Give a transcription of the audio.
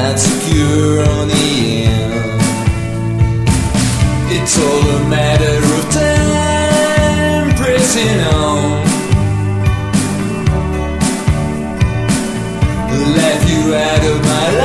not secure on the end. It's all a matter of time, pressing on. Left you out of my life.